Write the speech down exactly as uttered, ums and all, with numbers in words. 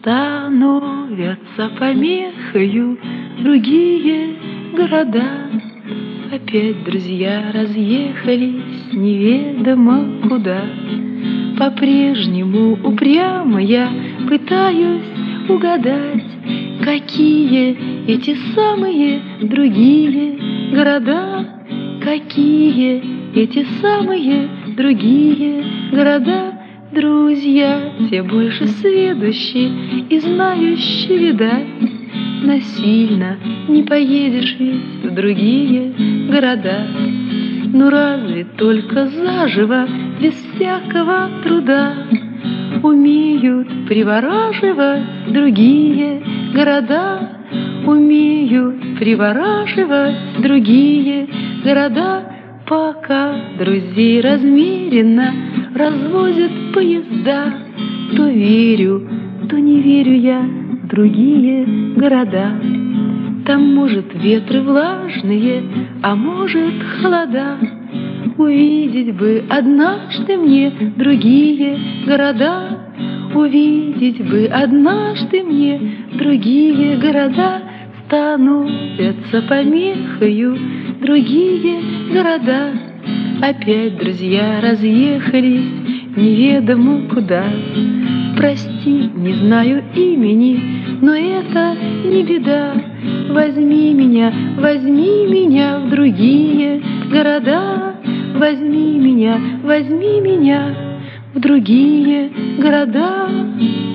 становятся помехою другие города. Опять друзья разъехались неведомо куда. По-прежнему упрямо я пытаюсь угадать, какие эти самые другие города, какие эти самые другие города. Друзья, те больше сведущие и знающие, видать, насильно не поедешь ведь в другие города. Ну разве только заживо, без всякого труда, умеют привораживать другие города, умеют привораживать другие города. Пока друзей размеренно развозят поезда, то верю, то не верю я в другие города. Там, может, ветры влажные, а может, холода. Увидеть бы однажды мне другие города, увидеть бы однажды мне другие города. Становятся помехою другие города. Опять друзья разъехались неведомо куда. Прости, не знаю имени, но это не беда. Возьми меня, возьми меня в другие города. Возьми меня, возьми меня в другие города.